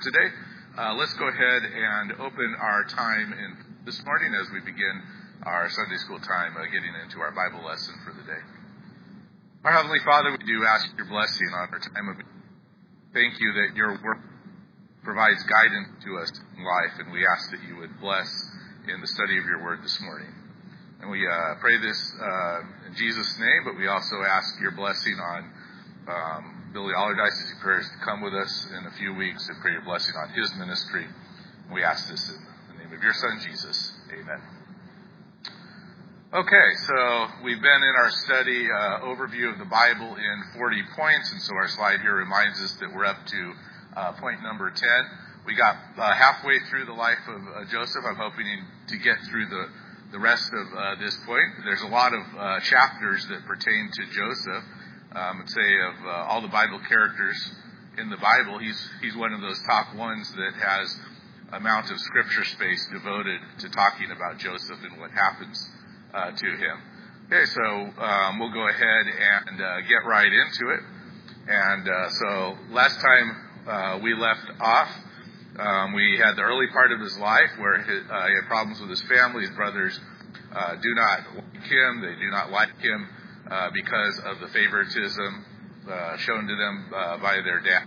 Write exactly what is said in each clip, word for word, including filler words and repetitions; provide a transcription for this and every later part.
Today, uh, let's go ahead and open our time in this morning as we begin our Sunday school time, uh, getting into our Bible lesson for the day. Our Heavenly Father, we do ask your blessing on our time of. Thank you that your work provides guidance to us in life, and we ask that you would bless in the study of your word this morning. And we uh, pray this uh, in Jesus' name, but we also ask your blessing on um, Billy Allardyce as he prepares to come with us in a few weeks, and pray your blessing on his ministry. We ask this in the name of your Son, Jesus. Amen. Okay, so we've been in our study uh, overview of the Bible in forty points, and so our slide here reminds us that we're up to uh, point number ten. We got uh, halfway through the life of uh, Joseph. I'm hoping to get through the, the rest of uh, this point. There's a lot of uh, chapters that pertain to Joseph. Um, I'd say of uh, all the Bible characters in the Bible, he's he's one of those top ones that has amount of scripture space devoted to talking about Joseph and what happens uh, to him. Okay, so um, we'll go ahead and uh, get right into it. And uh, so last time uh, we left off, um, we had the early part of his life where his, uh, he had problems with his family. His brothers uh, do not like him. They do not like him. Uh, because of the favoritism uh, shown to them uh, by their dad.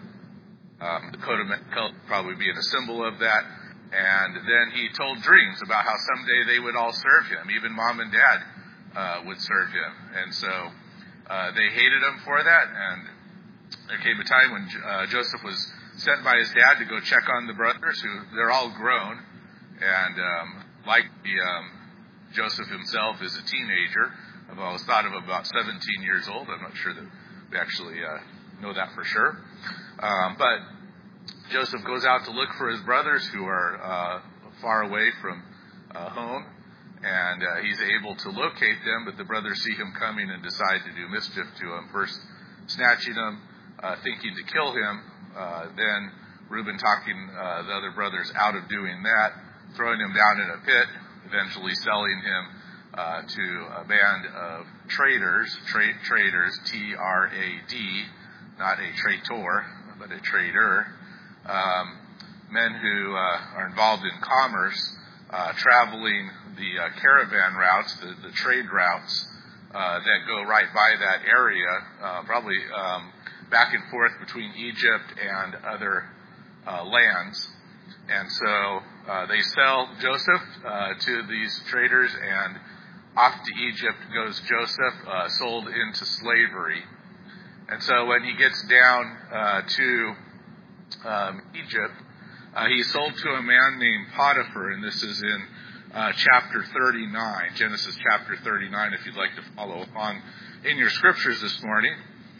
Um, the coat of color probably being a symbol of that. And then he told dreams about how someday they would all serve him. Even mom and dad uh, would serve him. And so uh, they hated him for that. And there came a time when uh, Joseph was sent by his dad to go check on the brothers, who they're all grown. And um, like the, um, Joseph himself is a teenager. I've always thought of him about seventeen years old. I'm not sure that we actually uh, know that for sure. Um, but Joseph goes out to look for his brothers who are uh, far away from uh, home, and uh, he's able to locate them, but the brothers see him coming and decide to do mischief to him, first snatching him, uh, thinking to kill him, uh, then Reuben talking uh, the other brothers out of doing that, throwing him down in a pit, eventually selling him Uh, to a band of traders, tra- traders, T R A D, not a traitor, but a trader, um, men who uh, are involved in commerce, uh, traveling the uh, caravan routes, the, the trade routes uh, that go right by that area, uh, probably um, back and forth between Egypt and other uh, lands. And so uh, they sell Joseph uh, to these traders, and off to Egypt goes Joseph, uh, sold into slavery. And so when he gets down uh, to um, Egypt, uh, he's sold to a man named Potiphar, and this is in uh, chapter thirty-nine, Genesis chapter thirty-nine, if you'd like to follow along in your scriptures this morning.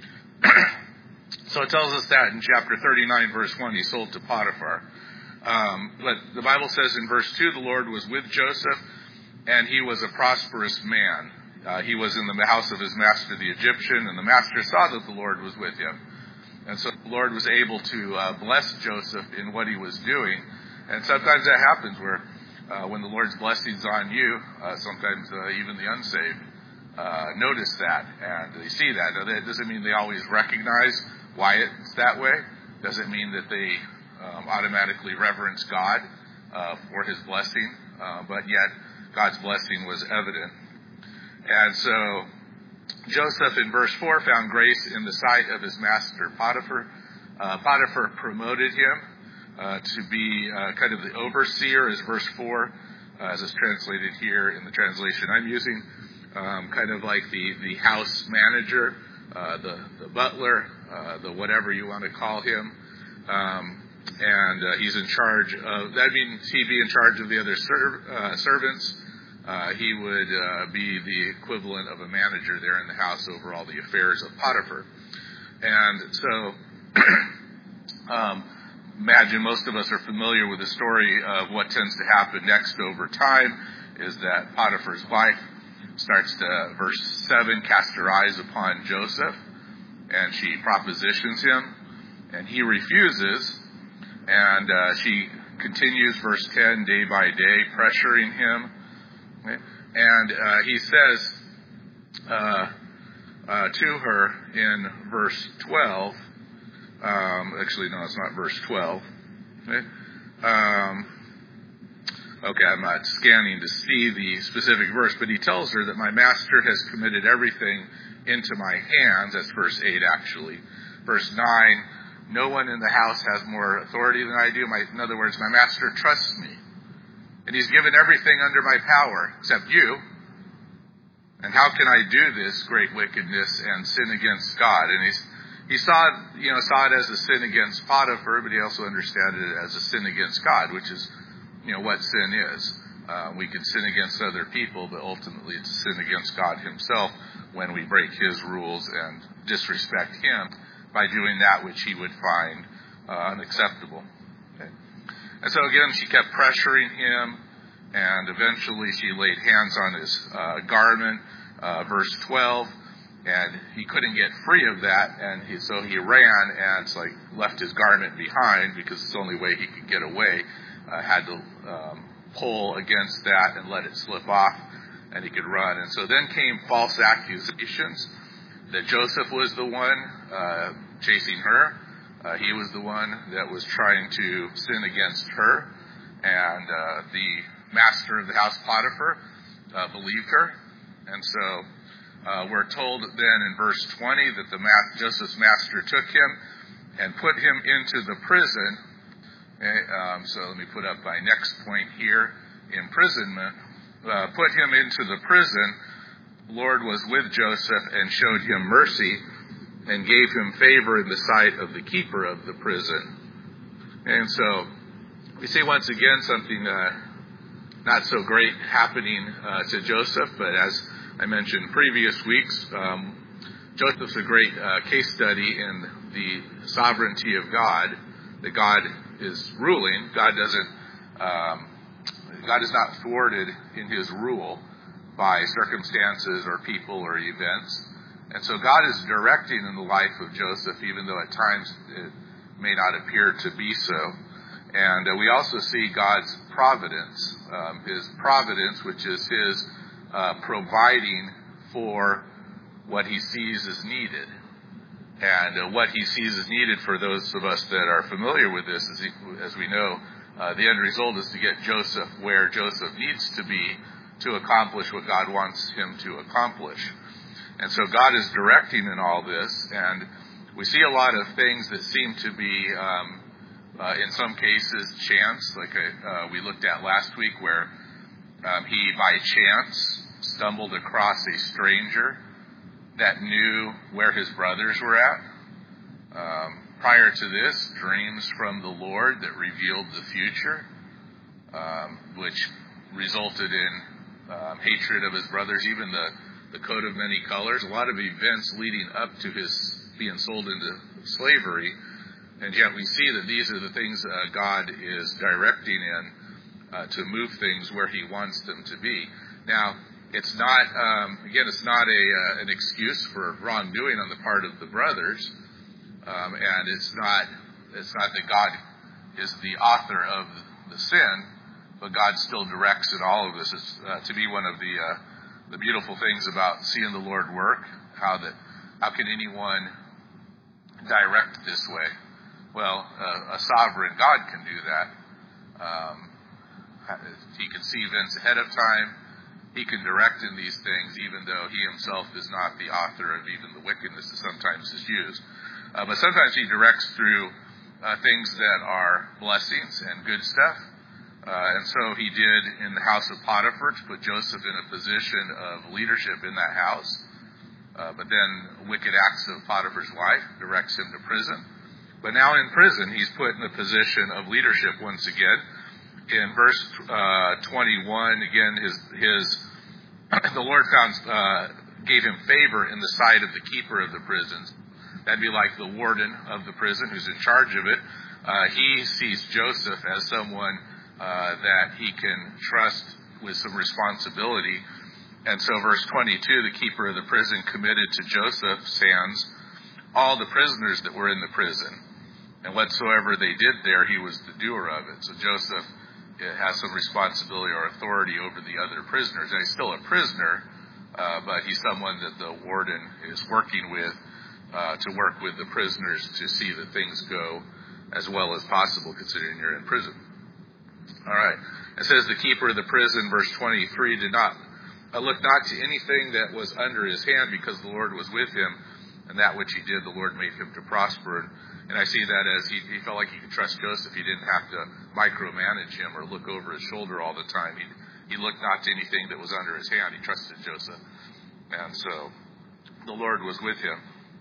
So it tells us that in chapter thirty-nine, verse one, he's sold to Potiphar. Um, but the Bible says in verse two, the Lord was with Joseph, and he was a prosperous man. Uh, he was in the house of his master, the Egyptian, and the master saw that the Lord was with him. And so the Lord was able to uh, bless Joseph in what he was doing. And sometimes that happens where uh, when the Lord's blessing's on you, uh, sometimes uh, even the unsaved uh, notice that and they see that. Now, that doesn't mean they always recognize why it's that way. Doesn't mean that they um, automatically reverence God uh, for his blessing, uh, but yet God's blessing was evident. And so Joseph in verse four found grace in the sight of his master Potiphar. Uh, Potiphar promoted him uh, to be uh, kind of the overseer, as verse four, uh, as it's translated here in the translation I'm using, um, kind of like the, the house manager, uh, the, the butler, uh, the whatever you want to call him. Um, and uh, he's in charge of, that means he'd be in charge of the other ser- uh, servants. Uh, he would uh, be the equivalent of a manager there in the house over all the affairs of Potiphar. And so, um, imagine most of us are familiar with the story of what tends to happen next over time is that Potiphar's wife starts to, verse seven, cast her eyes upon Joseph, and she propositions him, and he refuses, and uh, she continues, verse ten, day by day, pressuring him. And uh, he says uh, uh, to her in verse twelve, um, actually, no, it's not verse twelve. Okay. Um, okay, I'm not scanning to see the specific verse, but he tells her that my master has committed everything into my hands. That's verse eight, actually. Verse nine, no one in the house has more authority than I do. My, in other words, my master trusts me. And he's given everything under my power, except you. And how can I do this great wickedness and sin against God? And he's, he saw it, you know, saw it as a sin against Potiphar, but he also understood it as a sin against God, which is, you know, what sin is. Uh, we can sin against other people, but ultimately it's a sin against God himself when we break his rules and disrespect him by doing that which he would find uh, unacceptable. Okay. And so again, she kept pressuring him, and eventually she laid hands on his uh, garment, uh, verse twelve, and he couldn't get free of that, and he, so he ran and it's like left his garment behind because it's the only way he could get away. Uh, had to um, pull against that and let it slip off, and he could run. And so then came false accusations that Joseph was the one uh, chasing her. Uh, he was the one that was trying to sin against her, and uh, the master of the house, Potiphar, uh, believed her. And so uh, we're told then in verse twenty that the ma- Joseph's master took him and put him into the prison. Okay, um, so let me put up my next point here. Imprisonment. Uh, put him into the prison. The Lord was with Joseph and showed him mercy and gave him favor in the sight of the keeper of the prison. And so we see once again something uh, not so great happening uh, to Joseph, but as I mentioned in previous weeks, um, Joseph's a great uh, case study in the sovereignty of God, that God is ruling. God doesn't, um, God is not thwarted in his rule by circumstances or people or events. And so God is directing in the life of Joseph, even though at times it may not appear to be so. And uh, we also see God's providence, um, his providence, which is his uh, providing for what he sees as needed. And uh, what he sees as needed for those of us that are familiar with this, as, he, as we know, uh, the end result is to get Joseph where Joseph needs to be to accomplish what God wants him to accomplish. And so God is directing in all this, and we see a lot of things that seem to be, um, uh, in some cases, chance, like uh, we looked at last week, where um, he, by chance, stumbled across a stranger that knew where his brothers were at. Um, prior to this, dreams from the Lord that revealed the future, um, which resulted in um, hatred of his brothers, even the the coat of many colors, a lot of events leading up to his being sold into slavery, and yet we see that these are the things uh, God is directing in uh, to move things where he wants them to be. Now, it's not, um, again, it's not a uh, an excuse for wrongdoing on the part of the brothers, um, and it's not it's not that God is the author of the sin, but God still directs in all of this. It's uh, to be one of the uh, the beautiful things about seeing the Lord work, how that how can anyone direct this way? Well, uh, a sovereign God can do that. Um, he can see events ahead of time. He can direct in these things, even though he himself is not the author of even the wickedness that sometimes is used. Uh, but sometimes he directs through uh, things that are blessings and good stuff. Uh, and so he did in the house of Potiphar to put Joseph in a position of leadership in that house. Uh, but then wicked acts of Potiphar's wife directs him to prison. But now in prison, he's put in a position of leadership once again. In verse uh, twenty-one, again, his his the Lord found uh, gave him favor in the sight of the keeper of the prisons. That'd be like the warden of the prison who's in charge of it. Uh, he sees Joseph as someone Uh, that he can trust with some responsibility. And so verse twenty-two, the keeper of the prison committed to Joseph's hands all the prisoners that were in the prison. And whatsoever they did there, he was the doer of it. So Joseph has some responsibility or authority over the other prisoners. And he's still a prisoner, uh, but he's someone that the warden is working with uh, to work with the prisoners to see that things go as well as possible, considering you're in prison. All right. It says the keeper of the prison, verse twenty-three, did not uh, look not to anything that was under his hand, because the Lord was with him, and that which he did, the Lord made him to prosper. And, and I see that as he, he felt like he could trust Joseph. He didn't have to micromanage him or look over his shoulder all the time. He, he looked not to anything that was under his hand. He trusted Joseph. And so the Lord was with him.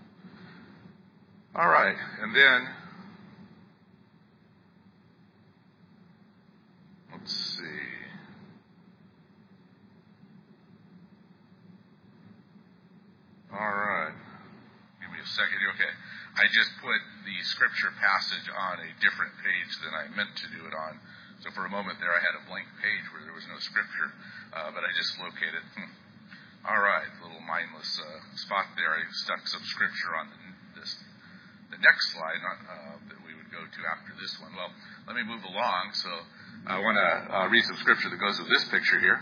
All right. And then, let's see. All right. Give me a second here. Okay. I just put the scripture passage on a different page than I meant to do it on. So for a moment there, I had a blank page where there was no scripture, uh, but I just located. Hmm. All right. A little mindless uh, spot there. I stuck some scripture on the, this, the next slide uh, that we would go to after this one. Well, let me move along. So I want to uh, read some scripture that goes with this picture here.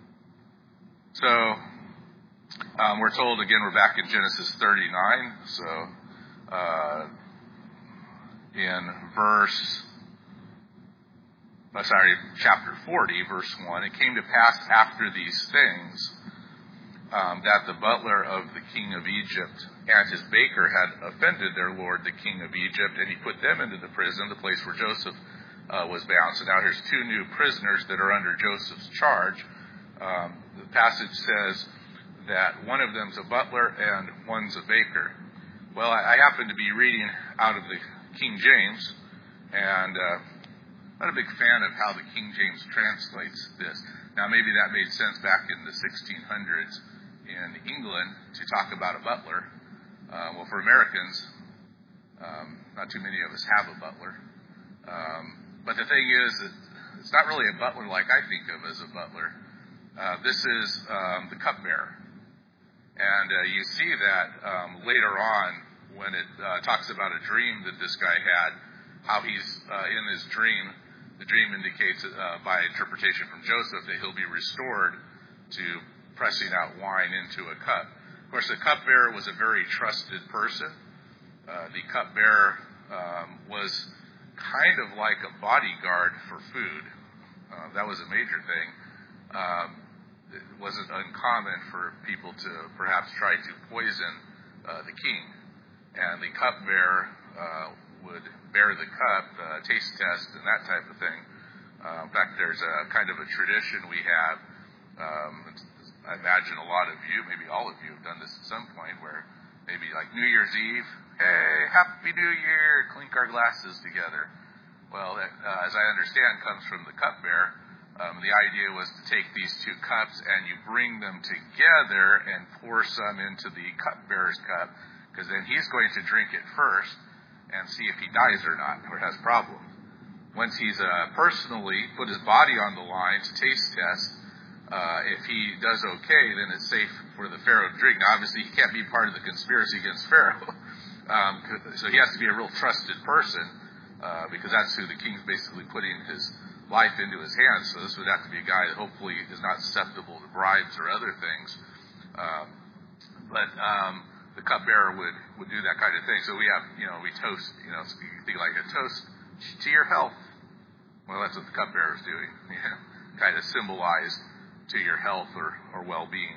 So um, we're told, again, we're back in Genesis thirty-nine. So uh, in verse, oh, sorry, chapter forty, verse one, it came to pass after these things um, that the butler of the king of Egypt and his baker had offended their lord, the king of Egypt, and he put them into the prison, the place where Joseph uh, was bound. So now here's two new prisoners that are under Joseph's charge. Um, the passage says that one of them's a butler and one's a baker. Well, I, I happen to be reading out of the King James, and uh, I'm not a big fan of how the King James translates this. Now, maybe that made sense back in the sixteen hundreds in England to talk about a butler. Uh, well, for Americans, um, not too many of us have a butler. Um, but the thing is, that it's not really a butler like I think of as a butler. Uh, this is um, the cupbearer. And uh, you see that um, later on when it uh, talks about a dream that this guy had, how he's uh, in his dream. The dream indicates uh, by interpretation from Joseph that he'll be restored to pressing out wine into a cup. Of course, the cupbearer was a very trusted person. Uh, the cupbearer um, was kind of like a bodyguard for food. Uh, that was a major thing. Um, it wasn't uncommon for people to perhaps try to poison uh, the king. And the cupbearer uh, would bear the cup, uh, taste test, and that type of thing. Uh, in fact, there's a kind of a tradition we have. Um, I imagine a lot of you, maybe all of you, have done this at some point, where maybe like New Year's Eve, hey, Happy New Year, clink our glasses together. Well, that, uh, as I understand, comes from the cupbearer. Um, the idea was to take these two cups and you bring them together and pour some into the cupbearer's cup, because then he's going to drink it first and see if he dies or not, or has problems. Once he's uh, personally put his body on the line to taste test, uh, if he does okay, then it's safe for the Pharaoh to drink. Now, obviously, he can't be part of the conspiracy against Pharaoh, um, so he has to be a real trusted person, uh, because that's who the king's basically putting his life into his hands. So this would have to be a guy that hopefully is not susceptible to bribes or other things. Um, but um, the cupbearer would, would do that kind of thing. So we have, you know, we toast, you know, so you think like a toast to your health. Well, that's what the cupbearer is doing, you know, kind of symbolized to your health or, or well-being.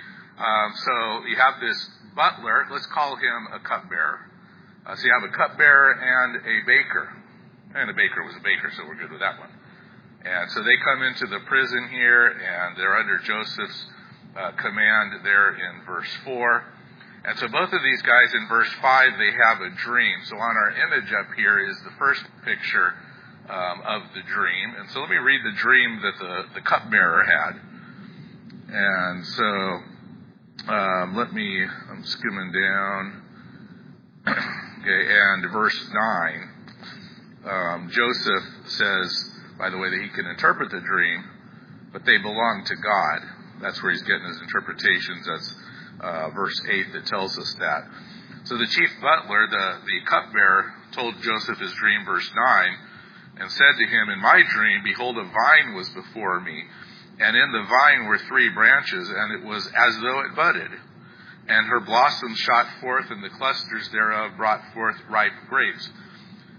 Um, so you have this butler, let's call him a cupbearer. Uh, so you have a cupbearer and a baker. And the baker was a baker, so we're good with that one. And so they come into the prison here, and they're under Joseph's uh, command there in verse four. And so both of these guys in verse five, they have a dream. So on our image up here is the first picture um, of the dream. And so let me read the dream that the, the cupbearer had. And so um, let me, I'm skimming down. Okay, and verse nine, um, Joseph says, by the way, that he can interpret the dream, but they belong to God. That's where he's getting his interpretations. That's uh, verse eight that tells us that. So the chief butler, the, the cupbearer, told Joseph his dream, verse nine, and said to him, in my dream, behold, a vine was before me, and in the vine were three branches, and it was as though it budded. And her blossoms shot forth, and the clusters thereof brought forth ripe grapes.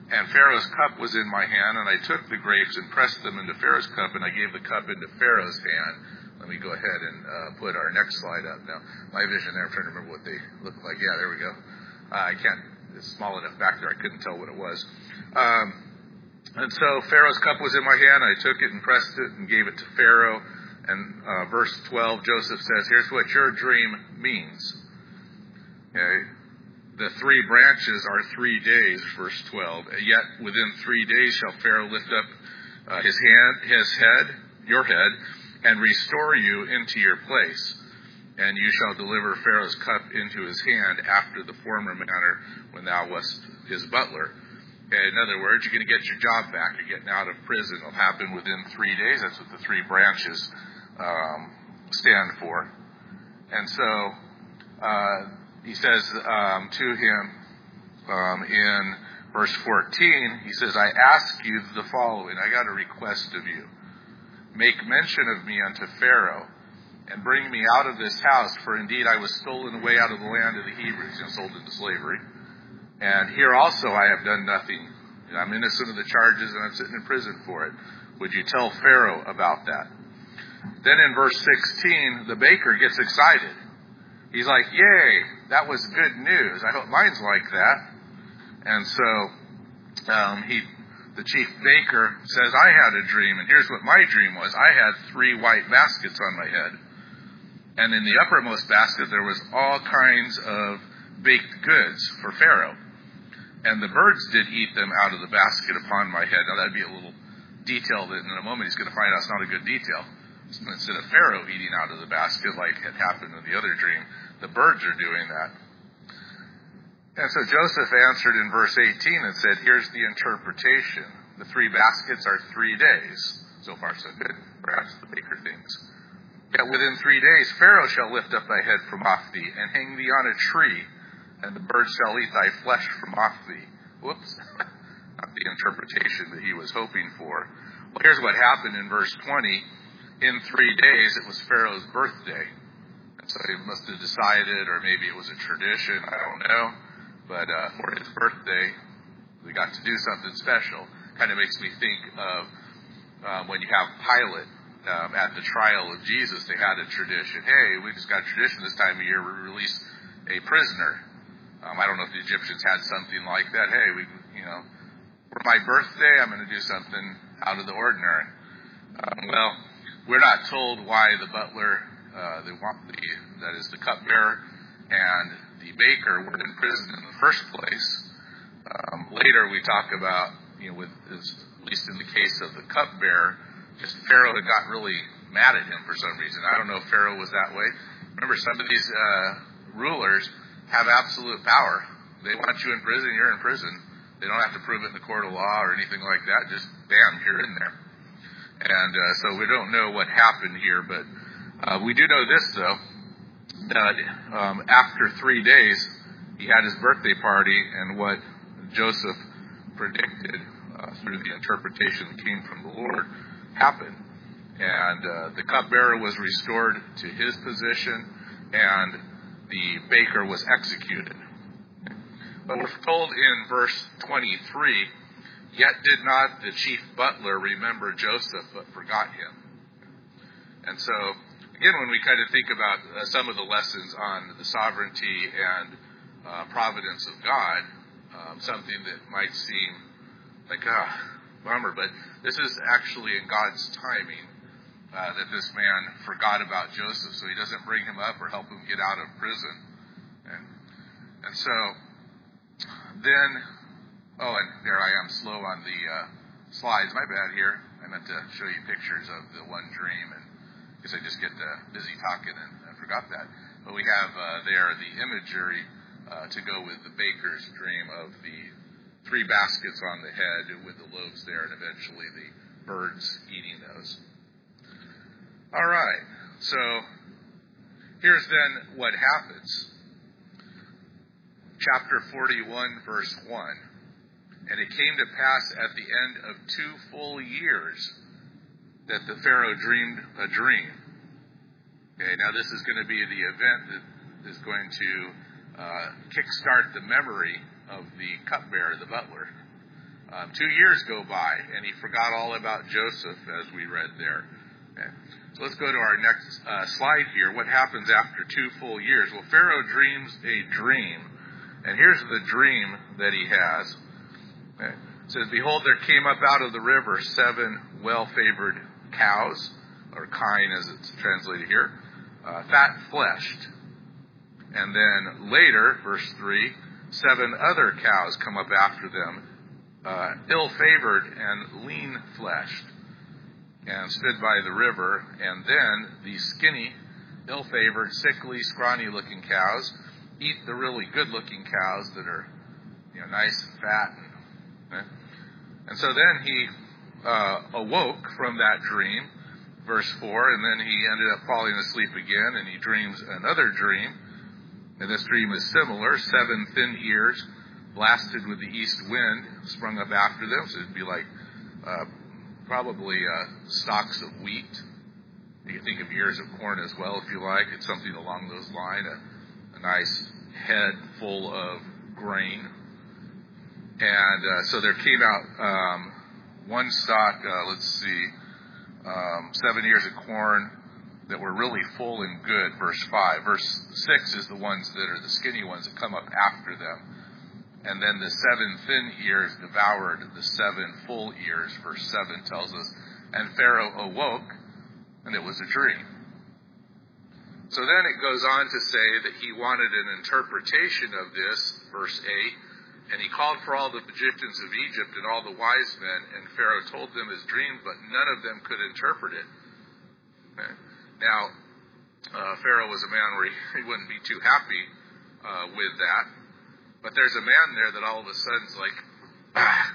And Pharaoh's cup was in my hand, and I took the grapes and pressed them into Pharaoh's cup, and I gave the cup into Pharaoh's hand. Let me go ahead and uh, put our next slide up now. My vision there, I'm trying to remember what they look like. Yeah, there we go. Uh, I can't, it's small enough back there, I couldn't tell what it was. Um, and so Pharaoh's cup was in my hand, I took it and pressed it and gave it to Pharaoh. And uh, verse twelve, Joseph says, here's what your dream means. Okay. The three branches are three days, verse twelve. Yet within three days shall Pharaoh lift up uh, his hand, his head, your head, and restore you into your place. And you shall deliver Pharaoh's cup into his hand after the former manner when thou wast his butler. Okay, in other words, you're going to get your job back. You're getting out of prison. It'll happen within three days. That's what the three branches um, stand for. And so uh, he says um, to him um, in verse fourteen, he says, I ask you the following. I got a request of you. Make mention of me unto Pharaoh, and bring me out of this house, for indeed I was stolen away out of the land of the Hebrews, and sold into slavery. And here also I have done nothing. I'm innocent of the charges, and I'm sitting in prison for it. Would you tell Pharaoh about that? Then in verse sixteen, the baker gets excited. He's like, yay, that was good news. I hope mine's like that. And so um, he, the chief baker says, I had a dream, and here's what my dream was. I had three white baskets on my head. And in the uppermost basket, there was all kinds of baked goods for Pharaoh. And the birds did eat them out of the basket upon my head. Now, that'd be a little detail that in a moment he's going to find out it's not a good detail. Instead of Pharaoh eating out of the basket like had happened in the other dream, the birds are doing that. And so Joseph answered in verse eighteen and said, here's the interpretation. The three baskets are three days. So far, so good. Perhaps the baker thinks. Yet within three days Pharaoh shall lift up thy head from off thee, and hang thee on a tree, and the birds shall eat thy flesh from off thee. Whoops. Not the interpretation that he was hoping for. Well, here's what happened in verse twenty. In three days, it was Pharaoh's birthday. And so he must have decided, or maybe it was a tradition, I don't know. But uh, for his birthday, we got to do something special. Kind of makes me think of um, when you have Pilate um, at the trial of Jesus, they had a tradition. Hey, we just got a tradition this time of year, we release a prisoner. Um, I don't know if the Egyptians had something like that. Hey, we, you know, for my birthday, I'm going to do something out of the ordinary. Um, well, we're not told why the butler, uh, the, the that is the cupbearer, and the baker were in prison in the first place. Um, later, we talk about, you know, with his, at least in the case of the cupbearer, just Pharaoh had got really mad at him for some reason. I don't know if Pharaoh was that way. Remember, some of these uh, rulers have absolute power. They want you in prison, you're in prison. They don't have to prove it in the court of law or anything like that. Just, bam, you're in there. And uh, so we don't know what happened here, but uh, we do know this, though, that um, after three days, he had his birthday party, and what Joseph predicted uh, through the interpretation that came from the Lord happened. And uh, the cupbearer was restored to his position, and the baker was executed. But we're told in verse twenty-three, yet did not the chief butler remember Joseph, but forgot him. And so, again, when we kind of think about uh, some of the lessons on the sovereignty and uh, providence of God, um, something that might seem like, ah, bummer, but this is actually in God's timing uh, that this man forgot about Joseph, so he doesn't bring him up or help him get out of prison. And, and so, then, oh, and there I am slow on the uh, slides. My bad here. I meant to show you pictures of the one dream, and because I just get uh, busy talking and I forgot that. But we have uh, there the imagery uh, to go with the baker's dream of the three baskets on the head with the loaves there, and eventually the birds eating those. All right. So here's then what happens. Chapter forty-one, verse one. And it came to pass at the end of two full years that the Pharaoh dreamed a dream. Okay, now this is going to be the event that is going to uh, kickstart the memory of the cupbearer, the butler. Um, two years go by, and he forgot all about Joseph, as we read there. Okay. So let's go to our next uh, slide here. What happens after two full years? Well, Pharaoh dreams a dream, and here's the dream that he has. Okay. It says, "Behold, there came up out of the river seven well-favored cows," or kine as it's translated here, uh, fat-fleshed. And then later, verse three, seven other cows come up after them, uh, ill-favored and lean-fleshed, and stood by the river. And then these skinny, ill-favored, sickly, scrawny-looking cows eat the really good-looking cows that are, you know, nice and fat. And, okay? and so then he uh, awoke from that dream, verse four, and then he ended up falling asleep again, and he dreams another dream. And this dream is similar. Seven thin ears, blasted with the east wind, sprung up after them. So it'd be like uh, probably uh, stalks of wheat. You can think of ears of corn as well, if you like. It's something along those lines. A, a nice head full of grain. And uh, so there came out um, one stalk, uh, let's see, um, seven ears of corn that were really full and good, verse five. Verse six is the ones that are the skinny ones that come up after them. And then the seven thin ears devoured the seven full ears, verse seven tells us. And Pharaoh awoke, and it was a dream. So then it goes on to say that he wanted an interpretation of this, verse eight. And he called for all the magicians of Egypt and all the wise men, and Pharaoh told them his dream, but none of them could interpret it. Okay. Now, uh, Pharaoh was a man where he, he wouldn't be too happy uh, with that. But there's a man there that all of a sudden's like, ah,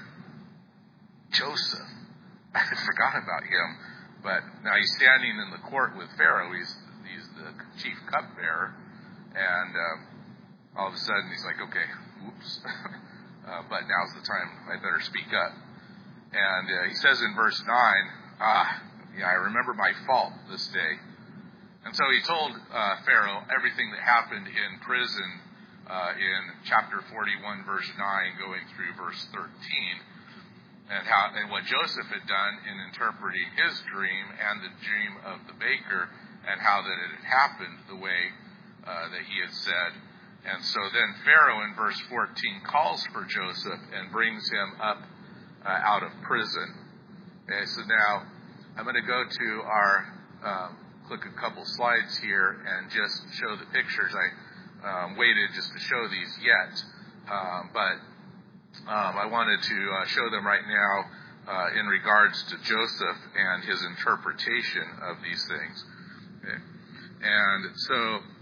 Joseph. I had forgot about him. But now he's standing in the court with Pharaoh. He's, he's the chief cupbearer. And um, all of a sudden he's like, okay, whoops. uh, but now's the time I better speak up. And uh, he says in verse nine, ah, yeah, I remember my fault this day. And so he told uh, Pharaoh everything that happened in prison uh, in chapter forty-one, verse nine, going through verse thirteen, and how and what Joseph had done in interpreting his dream and the dream of the baker, and how that it had happened the way uh, that he had said. And so then Pharaoh in verse fourteen calls for Joseph and brings him up uh, out of prison. Okay, so now I'm going to go to our um, click a couple slides here and just show the pictures. I um, waited just to show these yet, um, but um, I wanted to uh, show them right now uh, in regards to Joseph and his interpretation of these things. Okay. And so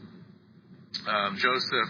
um, Joseph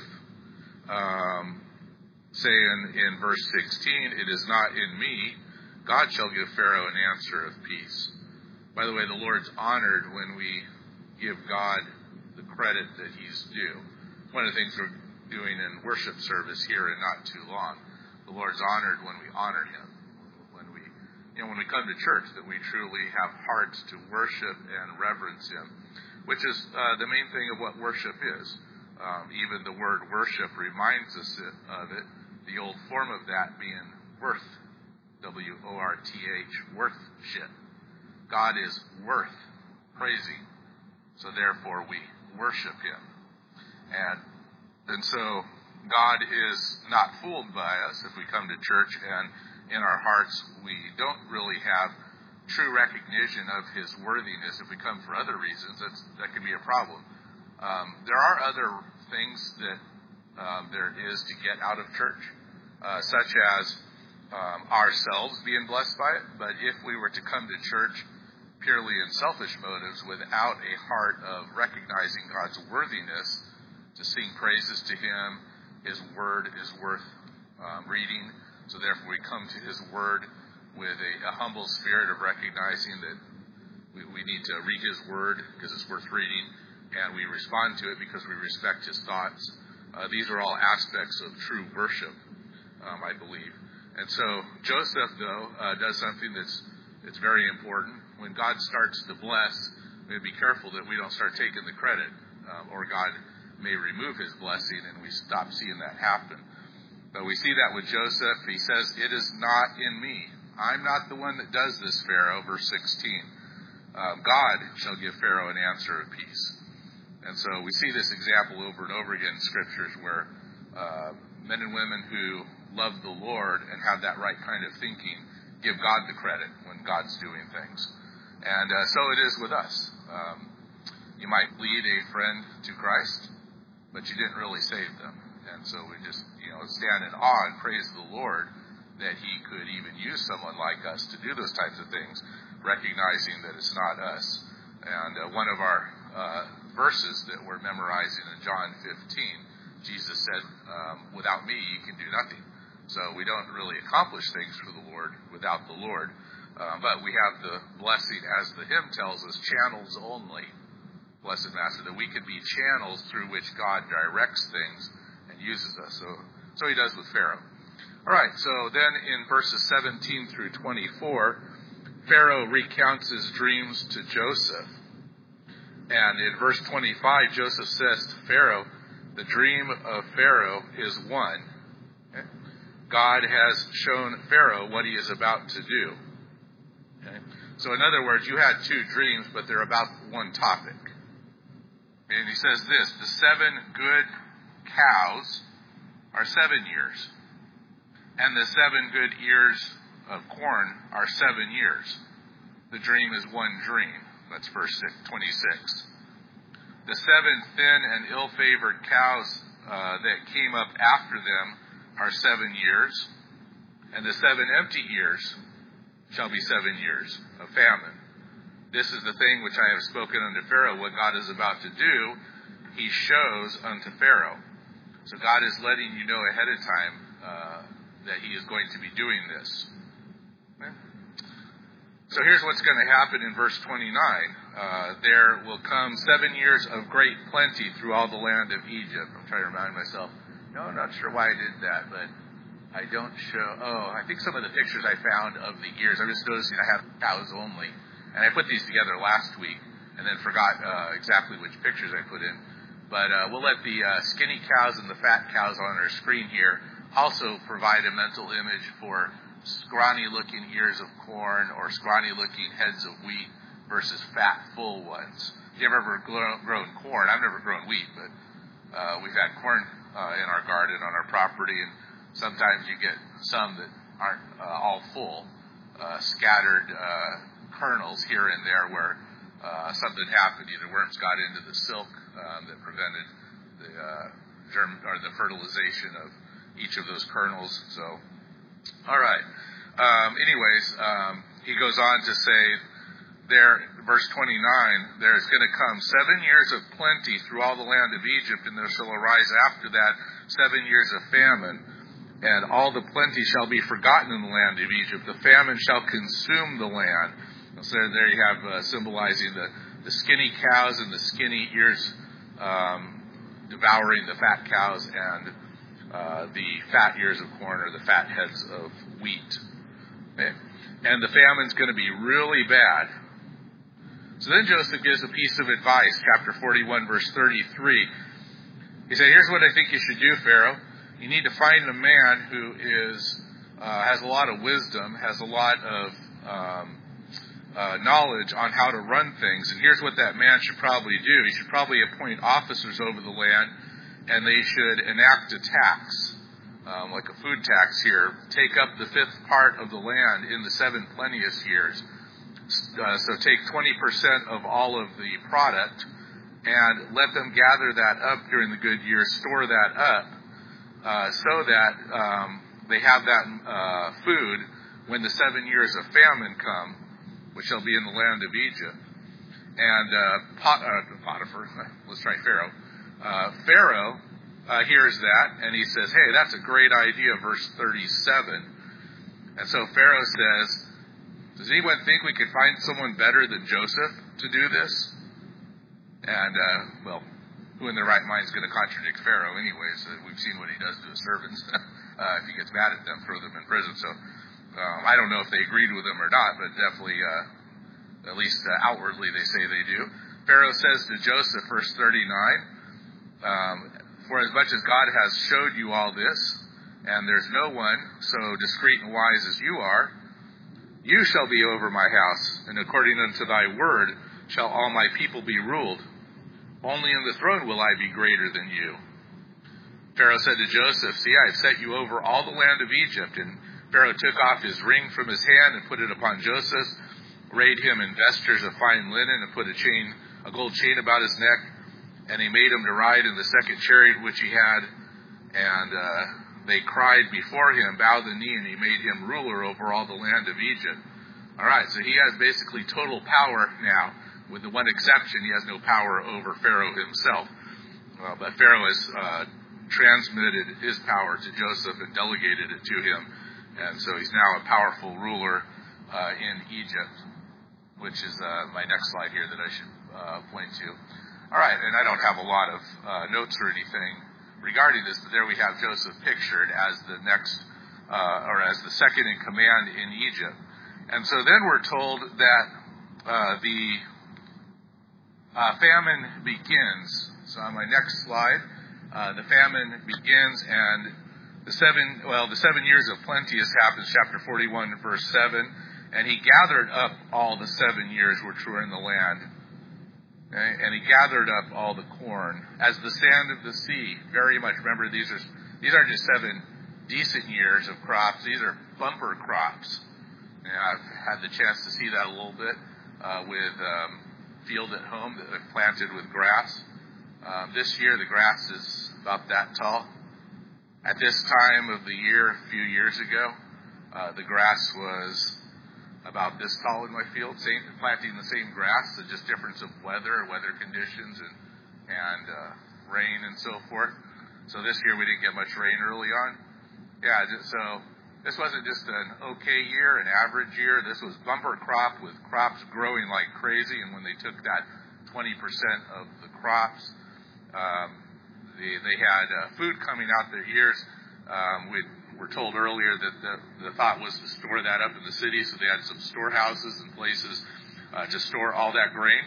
um, saying in verse sixteen, "It is not in me. God shall give Pharaoh an answer of peace." By the way, the Lord's honored when we give God the credit that He's due. One of the things we're doing in worship service here in not too long. The Lord's honored when we honor Him. When we, you know, when we come to church, that we truly have hearts to worship and reverence Him, which is uh, the main thing of what worship is. Um, even the word worship reminds us of it. The old form of that being worth, W O R T H, worthship. God is worth praising, so therefore we worship Him. And and so God is not fooled by us if we come to church and in our hearts we don't really have true recognition of His worthiness. If we come for other reasons, that's, that could be a problem. Um, there are other things that um, there is to get out of church, uh, such as um, ourselves being blessed by it. But if we were to come to church purely in selfish motives, without a heart of recognizing God's worthiness, to sing praises to Him, His Word is worth um, reading. So therefore we come to His Word with a, a humble spirit of recognizing that we, we need to read His Word because it's worth reading, and we respond to it because we respect His thoughts. Uh, these are all aspects of true worship, um, I believe. And so Joseph, though, uh, does something that's it's very important. When God starts to bless, we have to be careful that we don't start taking the credit, um, or God may remove His blessing and we stop seeing that happen. But we see that with Joseph. He says, "It is not in me. I'm not the one that does this, Pharaoh." Verse sixteen. Uh, God shall give Pharaoh an answer of peace. And so we see this example over and over again in scriptures where uh, men and women who love the Lord and have that right kind of thinking give God the credit when God's doing things. And uh, so it is with us. Um, you might lead a friend to Christ, but you didn't really save them. And so we just, you know, stand in awe and praise the Lord that he could even use someone like us to do those types of things, recognizing that it's not us. And uh, one of our uh, verses that we're memorizing in John fifteen, Jesus said, um, "Without me, you can do nothing." So we don't really accomplish things for the Lord without the Lord. Uh, but we have the blessing, as the hymn tells us, channels only, blessed Master, that we could be channels through which God directs things and uses us. So, so he does with Pharaoh. All right, so then in verses seventeen through twenty-four, Pharaoh recounts his dreams to Joseph. And in verse twenty-five, Joseph says to Pharaoh, "The dream of Pharaoh is one." Okay? God has shown Pharaoh what he is about to do. Okay? So in other words, you had two dreams, but they're about one topic. And he says this, "The seven good cows are seven years, and the seven good ears of corn are seven years. The dream is one dream." That's verse twenty-six. "The seven thin and ill-favored cows uh, that came up after them are seven years, and the seven empty ears shall be seven years of famine. This is the thing which I have spoken unto Pharaoh." What God is about to do, he shows unto Pharaoh. So God is letting you know ahead of time uh, that he is going to be doing this. Okay? So here's what's going to happen in verse twenty-nine. Uh, there will come seven years of great plenty through all the land of Egypt. I'm trying to remind myself. No, I'm not sure why I did that, but I don't show. Oh, I think some of the pictures I found of the ears, I'm just noticing I have cows only. And I put these together last week and then forgot uh, exactly which pictures I put in. But uh, we'll let the uh, skinny cows and the fat cows on our screen here also provide a mental image for scrawny-looking ears of corn or scrawny-looking heads of wheat versus fat, full ones. If you've ever grown, grown corn, I've never grown wheat, but uh, we've had corn uh, in our garden on our property, and sometimes you get some that aren't uh, all full, uh, scattered uh, kernels here and there where uh, something happened. Either worms got into the silk um, that prevented the uh, germ or the fertilization of each of those kernels. So, all right. Um, anyways, um, he goes on to say there, verse twenty-nine, "There is going to come seven years of plenty through all the land of Egypt, and there shall arise after that seven years of famine. And all the plenty shall be forgotten in the land of Egypt. The famine shall consume the land." So there you have uh, symbolizing the, the skinny cows and the skinny ears um, devouring the fat cows, and uh, the fat ears of corn or the fat heads of wheat. Okay? And the famine's going to be really bad. So then Joseph gives a piece of advice, chapter forty-one, verse thirty-three. He said, "Here's what I think you should do, Pharaoh. You need to find a man who is uh, has a lot of wisdom, has a lot of um, uh, knowledge on how to run things. And here's what that man should probably do. He should probably appoint officers over the land, and they should enact a tax, um, like a food tax here. Take up the fifth part of the land in the seven plenteous years. Uh, so take twenty percent of all of the product, and let them gather that up during the good years, store that up, Uh, so that um, they have that uh, food when the seven years of famine come, which shall be in the land of Egypt." And uh, Pot, uh, Potiphar, let's try Pharaoh. Uh, Pharaoh uh, hears that, and he says, "Hey, that's a great idea," verse thirty-seven. And so Pharaoh says, "Does anyone think we could find someone better than Joseph to do this?" And, uh, well, who in their right mind is going to contradict Pharaoh anyways? Uh, we've seen what he does to his servants. uh, if he gets mad at them, throw them in prison. So um, I don't know if they agreed with him or not, but definitely, uh, at least uh, outwardly, they say they do. Pharaoh says to Joseph, verse thirty-nine, um, "For as much as God has showed you all this, and there's no one so discreet and wise as you are. You shall be over my house, and according unto thy word shall all my people be ruled. Only in the throne will I be greater than you. Pharaoh said to Joseph, See, I have set you over all the land of Egypt. And Pharaoh took off his ring from his hand and put it upon Joseph, arrayed him in vestures of fine linen, and put a chain, a gold chain about his neck. And he made him to ride in the second chariot which he had. And uh, they cried before him, Bow the knee, and he made him ruler over all the land of Egypt. All right, so he has basically total power now. With the one exception, he has no power over Pharaoh himself. Well, but Pharaoh has uh, transmitted his power to Joseph and delegated it to him. And so he's now a powerful ruler uh, in Egypt, which is uh, my next slide here that I should uh, point to. All right, and I don't have a lot of uh, notes or anything regarding this, but there we have Joseph pictured as the next, uh, or as the second in command in Egypt. And so then we're told that uh, the uh, famine begins. So on my next slide, uh, the famine begins, and the seven, well, the seven years of plenty has happened, chapter forty-one, verse seven, and he gathered up all the seven years which were in the land. Okay? And he gathered up all the corn as the sand of the sea. Very much. Remember, these are these aren't just seven decent years of crops. These are bumper crops. And I've had the chance to see that a little bit uh, with um, Field at Home that I've planted with grass. Um, this year, the grass is about that tall. At this time of the year, a few years ago, uh, the grass was about this tall in my field, same, planting the same grass, so just difference of weather, weather conditions, and, and uh, rain and so forth. So this year we didn't get much rain early on. Yeah, so this wasn't just an okay year, an average year. This was bumper crop with crops growing like crazy, and when they took that twenty percent of the crops, um, they, they had uh, food coming out their ears. Um, we were told earlier that the, the thought was to store that up in the city, so they had some storehouses and places uh, to store all that grain.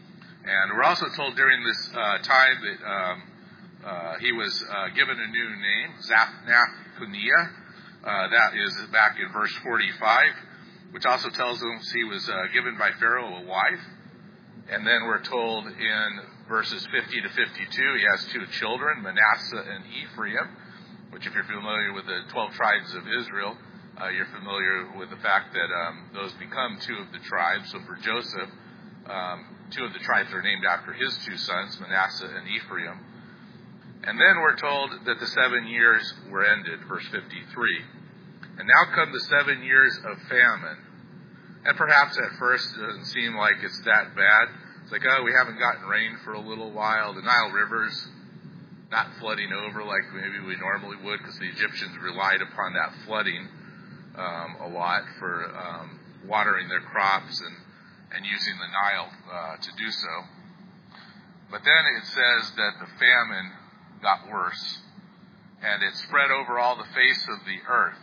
And we're also told during this uh, time that um, uh, he was uh, given a new name, Zaphnath-Paneah. Uh, that is back in verse forty-five, which also tells us he was uh, given by Pharaoh a wife. And then we're told in verses fifty to fifty-two, he has two children, Manasseh and Ephraim, which if you're familiar with the twelve tribes of Israel, uh, you're familiar with the fact that um, those become two of the tribes. So for Joseph, um, two of the tribes are named after his two sons, Manasseh and Ephraim. And then we're told that the seven years were ended, verse fifty-three. And now come the seven years of famine. And perhaps at first it doesn't seem like it's that bad. It's like, oh, we haven't gotten rain for a little while. The Nile River's not flooding over like maybe we normally would, because the Egyptians relied upon that flooding um, a lot for um, watering their crops and, and using the Nile uh, to do so. But then it says that the famine got worse, and it spread over all the face of the earth.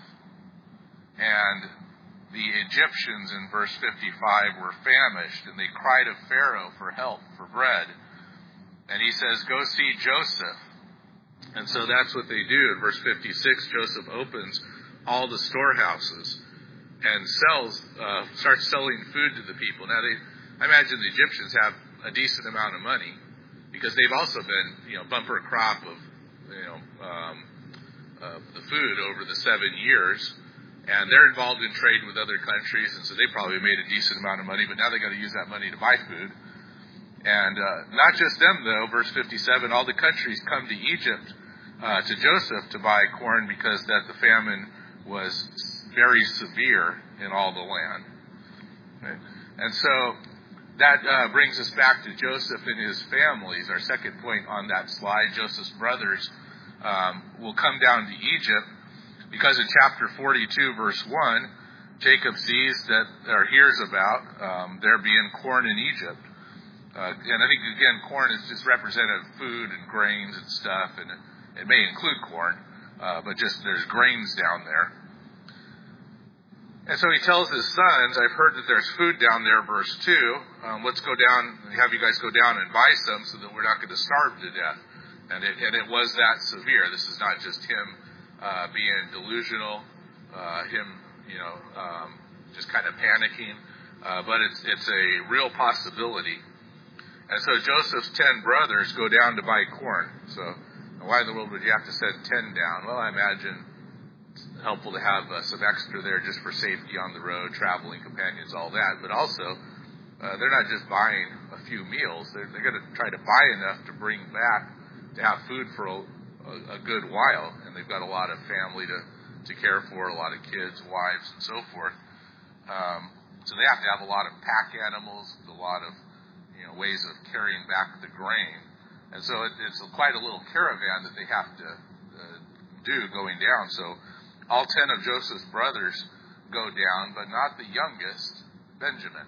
And the Egyptians in verse fifty-five were famished, and they cried of Pharaoh for help, for bread. And he says, go see Joseph. And so that's what they do. In verse fifty-six, Joseph opens all the storehouses and sells, uh, starts selling food to the people. Now, they, I imagine the Egyptians have a decent amount of money, because they've also been, you know, bumper crop of, you know, um, uh, the food over the seven years. And they're involved in trade with other countries, and so they probably made a decent amount of money, but now they got to use that money to buy food. And uh, not just them, though. Verse fifty-seven, all the countries come to Egypt uh, to Joseph to buy corn, because that the famine was very severe in all the land. Okay? And so that uh, brings us back to Joseph and his families. Our second point on that slide, Joseph's brothers um, will come down to Egypt, because in chapter forty-two, verse one, Jacob sees that, or hears about um, there being corn in Egypt. Uh, and I think, again, corn is just representative of food and grains and stuff, and it, it may include corn, uh, but just there's grains down there. And so he tells his sons, I've heard that there's food down there, verse two. Um, let's go down, have you guys go down and buy some so that we're not going to starve to death. And it, and it was that severe. This is not just him uh, being delusional, uh, him, you know, um, just kind of panicking. Uh, but it's it's a real possibility. And so Joseph's ten brothers go down to buy corn. So why in the world would you have to send ten down? Well, I imagine it's helpful to have uh, some extra there just for safety on the road, traveling companions, all that. But also, uh, they're not just buying a few meals. They're, they're going to try to buy enough to bring back to have food for a, a, a good while. And they've got a lot of family to, to care for, a lot of kids, wives, and so forth. Um, so they have to have a lot of pack animals, a lot of you know ways of carrying back the grain. And so it, it's quite a little caravan that they have to uh, do going down. So all ten of Joseph's brothers go down, but not the youngest, Benjamin.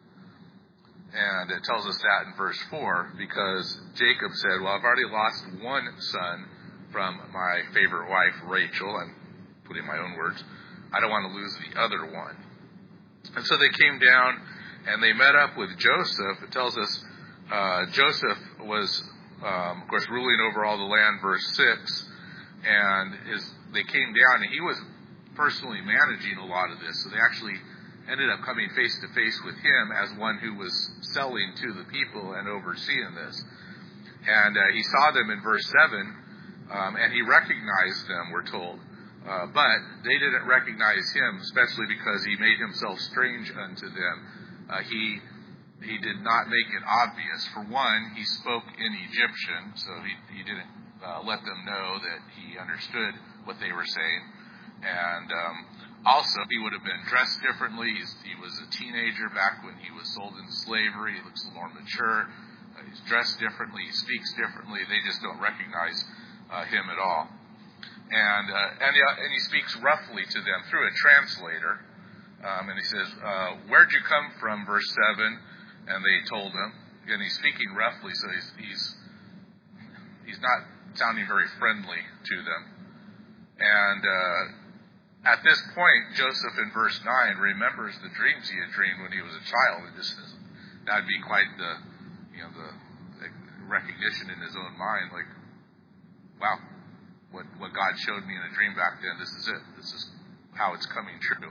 And it tells us that in verse four, because Jacob said, well, I've already lost one son from my favorite wife, Rachel. I'm putting my own words. I don't want to lose the other one. And so they came down and they met up with Joseph. It tells us uh, Joseph was, um, of course, ruling over all the land, verse six. And his, they came down and he was personally managing a lot of this. So they actually ended up coming face to face with him as one who was selling to the people and overseeing this. And uh, he saw them in verse seven, um, and he recognized them, we're told. Uh, but they didn't recognize him, especially because he made himself strange unto them. Uh, he he did not make it obvious. For one, he spoke in Egyptian, so he, he didn't uh, let them know that he understood what they were saying. And um, also, he would have been dressed differently. He's, he was a teenager back when he was sold into slavery. He looks more mature. Uh, he's dressed differently. He speaks differently. They just don't recognize uh, him at all. And uh, and, uh, and he speaks roughly to them through a translator. Um, and he says, uh, where'd you come from, verse seven? And they told him. Again, he's speaking roughly, so he's he's, he's not sounding very friendly to them. And uh, at this point, Joseph in verse nine remembers the dreams he had dreamed when he was a child. And just that would be quite the, you know, the, the recognition in his own mind, like, wow. What, what God showed me in a dream back then, this is it. This is how it's coming true.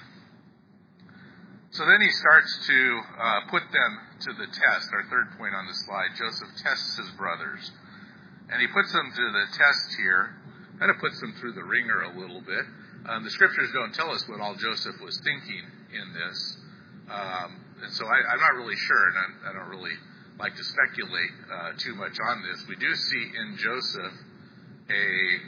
So then he starts to uh, put them to the test. Our third point on the slide, Joseph tests his brothers. And he puts them to the test here, kind of puts them through the ringer a little bit. Um, the scriptures don't tell us what all Joseph was thinking in this. Um, and so I, I'm not really sure, and I, I don't really like to speculate uh, too much on this. We do see in Joseph A,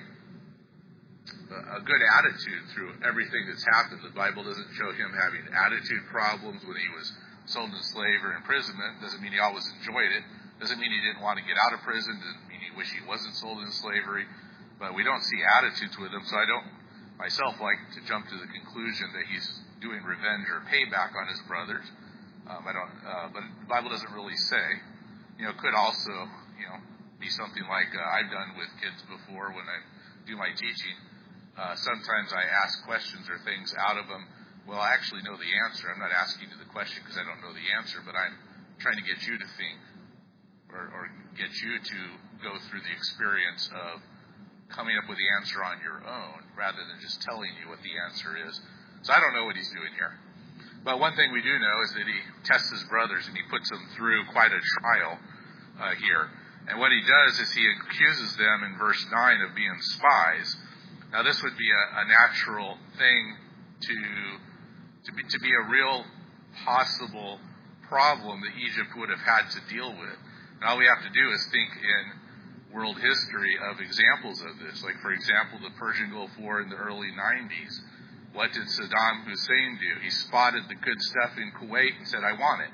a good attitude through everything that's happened. The Bible doesn't show him having attitude problems when he was sold into slavery or imprisonment. Doesn't mean he always enjoyed it. Doesn't mean he didn't want to get out of prison. Doesn't mean he wished he wasn't sold into slavery. But we don't see attitudes with him, so I don't myself like to jump to the conclusion that he's doing revenge or payback on his brothers. Um, I don't, uh, but the Bible doesn't really say. You know, it could also, you know, be something like uh, I've done with kids before when I do my teaching. Uh, sometimes I ask questions or things out of them. Well, I actually know the answer. I'm not asking you the question because I don't know the answer, but I'm trying to get you to think or, or get you to go through the experience of coming up with the answer on your own rather than just telling you what the answer is. So I don't know what he's doing here. But one thing we do know is that he tests his brothers and he puts them through quite a trial uh, here. And what he does is he accuses them in verse nine of being spies. Now this would be a, a natural thing to to be to be a real possible problem that Egypt would have had to deal with. And all we have to do is think in world history of examples of this. Like, for example, the Persian Gulf War in the early nineties. What did Saddam Hussein do? He spotted the good stuff in Kuwait and said, I want it.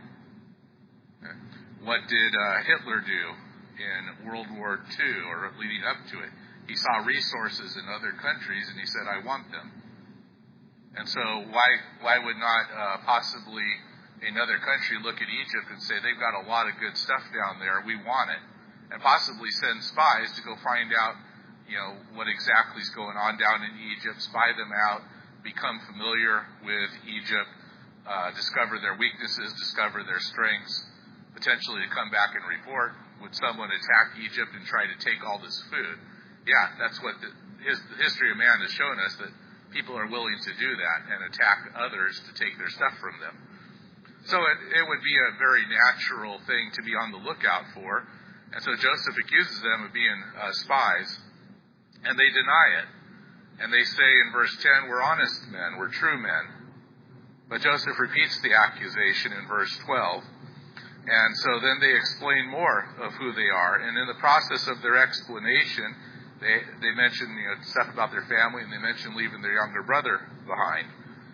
What did uh, Hitler do in World War Two, or leading up to it? He saw resources in other countries and he said, I want them. And so why why would not uh, possibly another country look at Egypt and say, they've got a lot of good stuff down there, we want it, and possibly send spies to go find out, you know, what exactly is going on down in Egypt, spy them out, become familiar with Egypt, uh, discover their weaknesses, discover their strengths, potentially to come back and report. Would someone attack Egypt and try to take all this food? Yeah, that's what the, his, the history of man has shown us that people are willing to do that and attack others to take their stuff from them. So it, it would be a very natural thing to be on the lookout for. And so Joseph accuses them of being uh, spies, and they deny it. And they say in verse ten, we're honest men, we're true men. But Joseph repeats the accusation in verse twelve. And so then they explain more of who they are. And in the process of their explanation, they, they mention you know, stuff about their family, and they mention leaving their younger brother behind.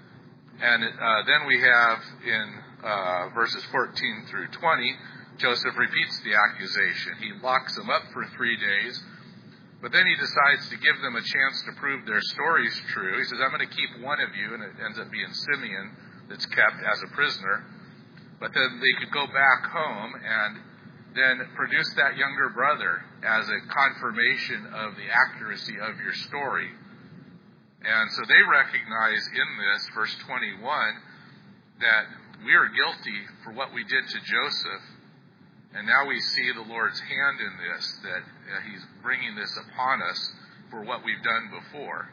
And uh, then we have in uh, verses fourteen through twenty, Joseph repeats the accusation. He locks them up for three days, but then he decides to give them a chance to prove their story's true. He says, I'm going to keep one of you, and it ends up being Simeon that's kept as a prisoner. But then they could go back home and then produce that younger brother as a confirmation of the accuracy of your story. And so they recognize in this, verse twenty-one, that we are guilty for what we did to Joseph. And now we see the Lord's hand in this, that uh, he's bringing this upon us for what we've done before.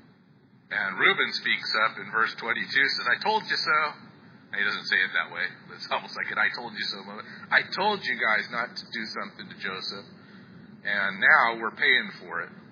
And Reuben speaks up in verse twenty-two, says, I told you so. And he doesn't say it that way. It's almost like an I told you so moment. I told you guys not to do something to Joseph. And now we're paying for it.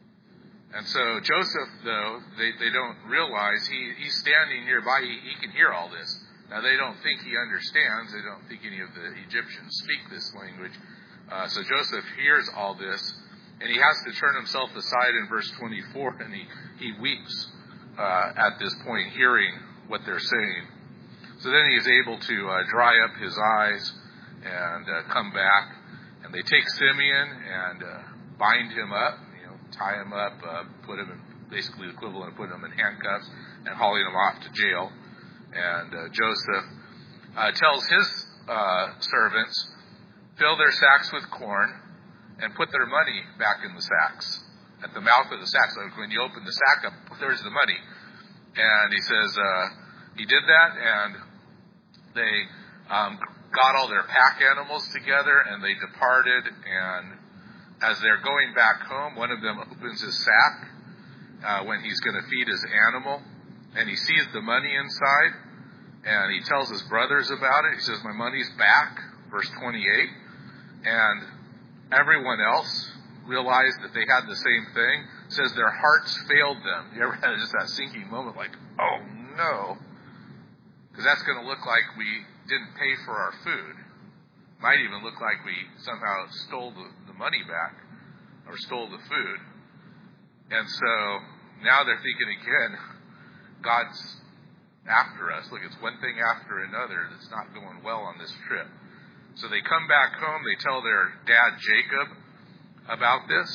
And so Joseph, though, they, they don't realize he, he's standing nearby. He, he can hear all this. Now, they don't think he understands. They don't think any of the Egyptians speak this language. Uh, so Joseph hears all this, and he has to turn himself aside in verse twenty-four, and he, he weeps uh, at this point, hearing what they're saying. So then he is able to uh, dry up his eyes and uh, come back. And they take Simeon and uh, bind him up, you know, tie him up, uh, put him in basically the equivalent of putting him in handcuffs and hauling him off to jail. And uh, Joseph uh, tells his uh, servants, fill their sacks with corn and put their money back in the sacks, at the mouth of the sacks. So when you open the sack up, there's the money. And he says uh, he did that, and they um, got all their pack animals together, and they departed. And as they're going back home, one of them opens his sack uh, when he's going to feed his animal, and he sees the money inside, and he tells his brothers about it. He says, my money's back, verse twenty-eight. And everyone else realized that they had the same thing. It says their hearts failed them. You ever had just that sinking moment like, oh no? Because that's going to look like we didn't pay for our food. Might even look like we somehow stole the, the money back or stole the food. And so now they're thinking again, God's after us. Look, it's one thing after another that's not going well on this trip. So they come back home. They tell their dad, Jacob, about this.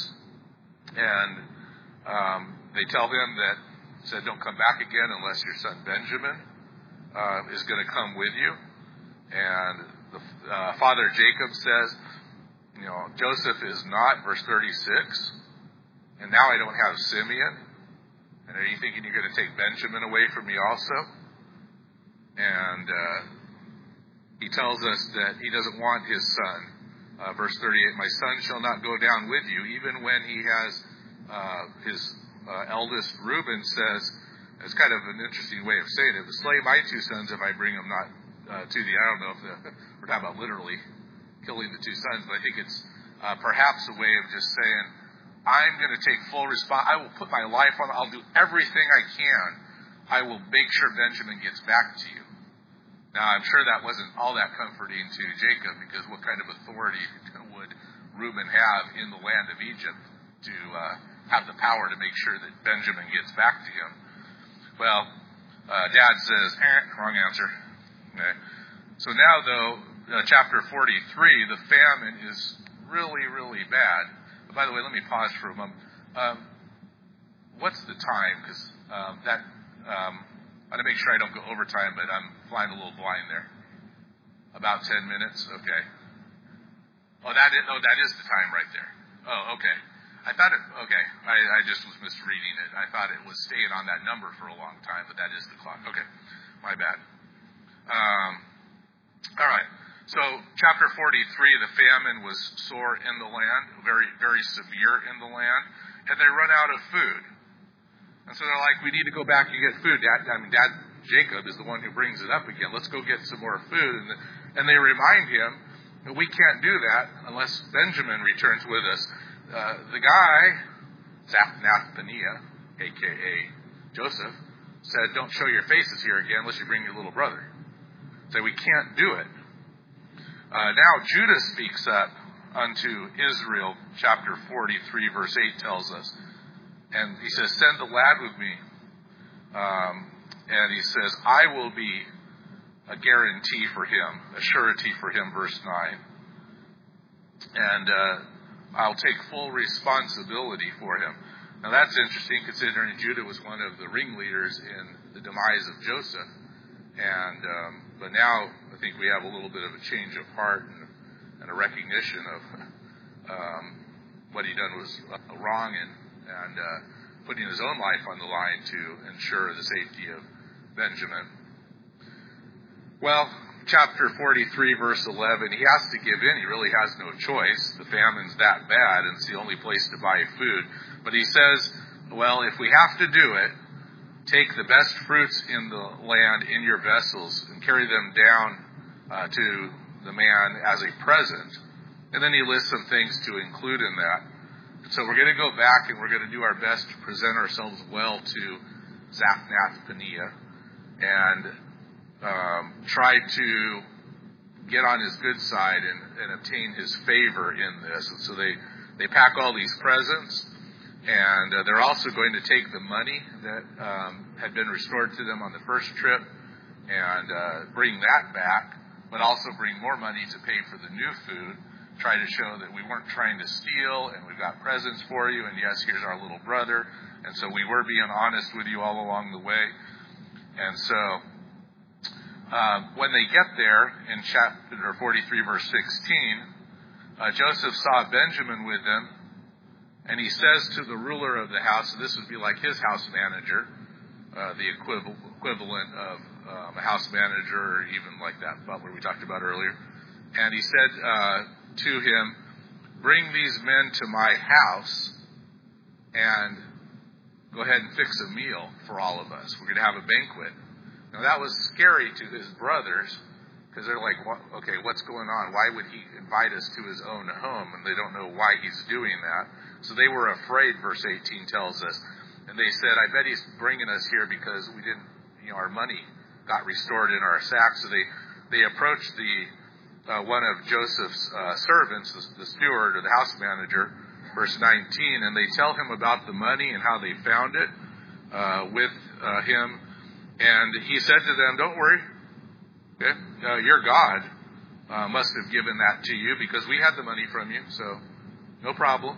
And um, they tell him that, said, don't come back again unless your son Benjamin uh, is going to come with you. And the uh, father Jacob says, you know, Joseph is not, verse thirty-six, and now I don't have Simeon. And are you thinking you're going to take Benjamin away from me also? And uh, he tells us that he doesn't want his son. Uh, verse thirty-eight, my son shall not go down with you, even when he has uh, his uh, eldest Reuben says, it's kind of an interesting way of saying it, slay my two sons if I bring them not uh, to thee. I don't know if the, we're talking about literally killing the two sons, but I think it's uh, perhaps a way of just saying, I'm going to take full response. I will put my life on. I'll do everything I can. I will make sure Benjamin gets back to you. Now, I'm sure that wasn't all that comforting to Jacob, because what kind of authority would Reuben have in the land of Egypt to uh, have the power to make sure that Benjamin gets back to him? Well, uh, Dad says, eh, wrong answer. Okay. So now, though, uh, chapter forty-three, the famine is really, really bad. But by the way, let me pause for a moment. Um, what's the time? Because um, that... Um, I want to make sure I don't go overtime, but I'm flying a little blind there. About ten minutes? Okay. Oh, that is, oh, that is the time right there. Oh, okay. I thought it, okay. I, I just was misreading it. I thought it was staying on that number for a long time, but that is the clock. Okay. My bad. Um, all right. So, chapter forty-three, the famine was sore in the land, very, very severe in the land. and they run out of food. And so they're like, we need to go back and get food. Dad, I mean, Dad Jacob is the one who brings it up again. Let's go get some more food. And, the, and they remind him that we can't do that unless Benjamin returns with us. Uh, the guy, Zaphnath-Paneah, a k a. Joseph, said, don't show your faces here again unless you bring your little brother. So we can't do it. Uh, now Judah speaks up unto Israel. Chapter forty-three, verse eight tells us. And he says, send the lad with me. Um, and he says, I will be a guarantee for him, a surety for him, verse nine. And uh, I'll take full responsibility for him. Now that's interesting, considering Judah was one of the ringleaders in the demise of Joseph. And um, but now I think we have a little bit of a change of heart and, and a recognition of um, what he done was wrong, and, and uh, putting his own life on the line to ensure the safety of Benjamin. Well, chapter forty-three, verse eleven, he has to give in. He really has no choice. The famine's that bad, and it's the only place to buy food. But he says, well, if we have to do it, take the best fruits in the land in your vessels and carry them down uh, to the man as a present. And then he lists some things to include in that. So we're going to go back and we're going to do our best to present ourselves well to Zaphnath-Paneah and um, try to get on his good side and, and obtain his favor in this. And so they, they pack all these presents. And uh, they're also going to take the money that um, had been restored to them on the first trip and uh, bring that back, but also bring more money to pay for the new food, try to show that we weren't trying to steal and we've got presents for you, and yes, here's our little brother. And so we were being honest with you all along the way. And so uh, when they get there in chapter forty-three, verse sixteen, uh, Joseph saw Benjamin with them. And he says to the ruler of the house, so this would be like his house manager, uh, the equivalent, equivalent of um, a house manager, or even like that butler we talked about earlier. And he said uh, to him, bring these men to my house and go ahead and fix a meal for all of us. We're going to have a banquet. Now that was scary to his brothers, because they're like, okay, what's going on? Why would he invite us to his own home? And they don't know why he's doing that. So they were afraid, verse eighteen tells us. And they said, I bet he's bringing us here because we didn't, you know, our money got restored in our sacks. So they, they approached the uh, one of Joseph's uh, servants, the, the steward or the house manager, verse nineteen, and they tell him about the money and how they found it uh, with uh, him. And he said to them, don't worry, okay, uh, your God uh, must have given that to you because we had the money from you, so no problem.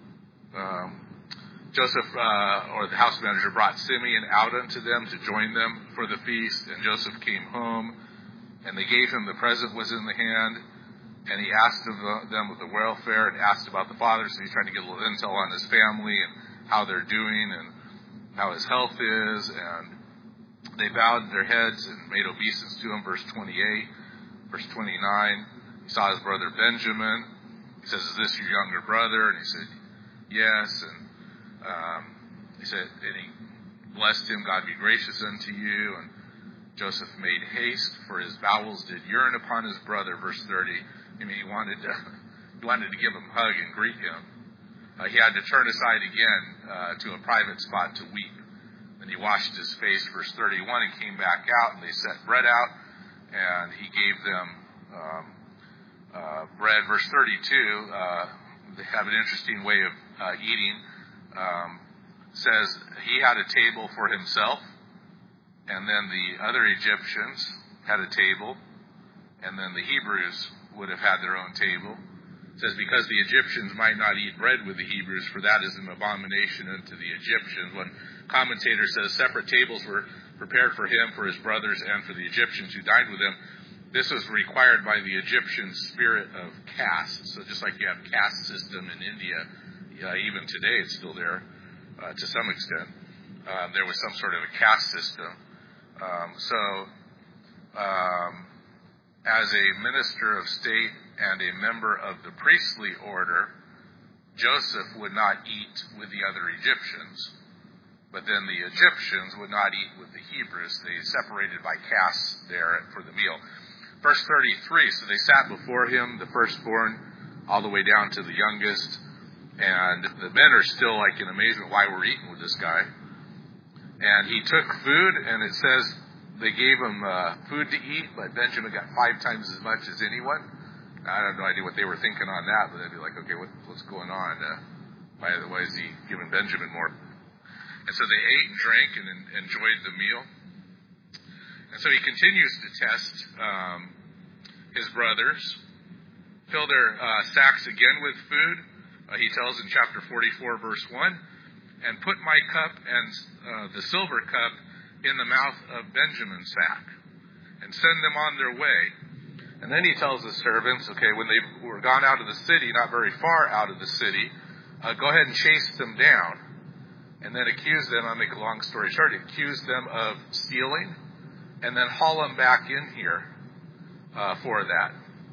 Um, Joseph, uh, or the house manager, brought Simeon out unto them to join them for the feast. And Joseph came home, and they gave him the present was in the hand. And he asked of them of the welfare and asked about the father. So he's trying to get a little intel on his family and how they're doing and how his health is. And they bowed their heads and made obeisance to him. Verse twenty-eight, verse twenty-nine. He saw his brother Benjamin. He says, is this your younger brother? And he said, yes. And um, he said, and he blessed him, God be gracious unto you. And Joseph made haste, for his bowels did yearn upon his brother. Verse thirty. I mean, he wanted to, he wanted to give him a hug and greet him. Uh, he had to turn aside again uh, to a private spot to weep. Then he washed his face. Verse thirty-one, and came back out, and they set bread out, and he gave them um, uh, bread. Verse thirty-two, uh, they have an interesting way of uh, eating. Um, says he had a table for himself, and then the other Egyptians had a table, and then the Hebrews would have had their own table. It says because the Egyptians might not eat bread with the Hebrews, for that is an abomination unto the Egyptians. One commentator says separate tables were prepared for him, for his brothers, and for the Egyptians who dined with him. This was required by the Egyptian spirit of caste. So just like you have caste system in India, uh, even today it's still there uh, to some extent. Uh, there was some sort of a caste system. Um, so um, as a minister of state and a member of the priestly order, Joseph would not eat with the other Egyptians, but then the Egyptians would not eat with the Hebrews. They separated by castes there for the meal. Verse thirty-three, so they sat before him, the firstborn, all the way down to the youngest, and the men are still like in amazement why we're eating with this guy. And he took food, and it says they gave him uh, food to eat, but Benjamin got five times as much as anyone. I have no idea what they were thinking on that, but they'd be like, okay, what, what's going on? Uh, why, why is he giving Benjamin more? And so they ate and drank and, and enjoyed the meal. And so he continues to test um, his brothers, fill their uh, sacks again with food. Uh, he tells in chapter forty-four, verse one, and put my cup and uh, the silver cup in the mouth of Benjamin's sack, and send them on their way. And then he tells the servants, okay, when they were gone out of the city, not very far out of the city, uh, go ahead and chase them down. And then accuse them, I'll make a long story short, accuse them of stealing, and then haul them back in here uh, for that.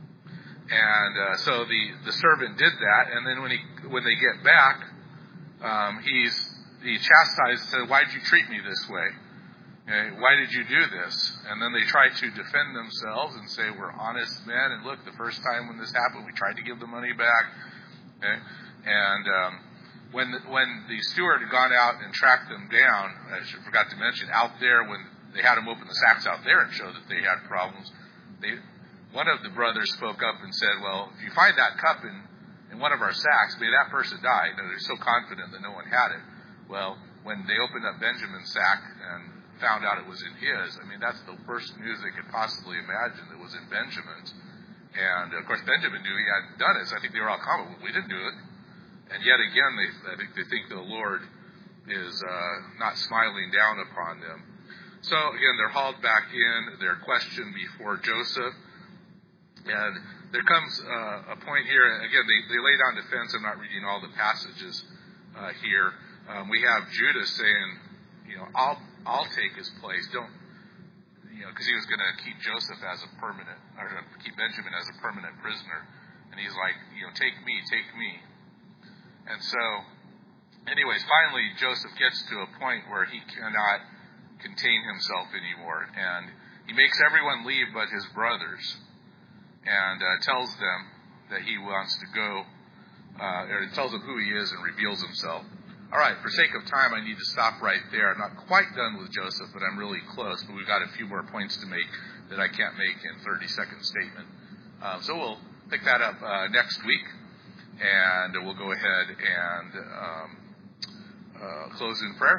And uh, so the, the servant did that, and then when he when they get back, um, he's he chastised and said, why did you treat me this way? Okay, why did you do this? And then they try to defend themselves and say, we're honest men, and look, the first time when this happened, we tried to give the money back. Okay? And um, when, the, when the steward had gone out and tracked them down, I forgot to mention, out there, when they had them open the sacks out there and show that they had problems, they, one of the brothers spoke up and said, well, if you find that cup in, in one of our sacks, may that person die. You know, they're so confident that no one had it. Well, when they opened up Benjamin's sack and found out it was in his, I mean, that's the worst news they could possibly imagine that was in Benjamin's. And, of course, Benjamin knew he hadn't done it, so I think they were all common. We didn't do it. And yet again, they, I think they think the Lord is uh, not smiling down upon them. So, again, they're hauled back in. They're questioned before Joseph. And there comes uh, a point here, again, they, they lay down defense. I'm not reading all the passages uh, here. Um, we have Judah saying, you know, I'll I'll take his place. Don't, you know, because he was going to keep Joseph as a permanent, or keep Benjamin as a permanent prisoner. And he's like, you know, take me, take me. And so, anyways, finally Joseph gets to a point where he cannot contain himself anymore. And he makes everyone leave but his brothers. And uh, tells them that he wants to go, uh, or tells them who he is and reveals himself. All right, for sake of time, I need to stop right there. I'm not quite done with Joseph, but I'm really close. But we've got a few more points to make that I can't make in thirty-second statement. Uh, so we'll pick that up uh, next week, and we'll go ahead and um, uh, close in prayer.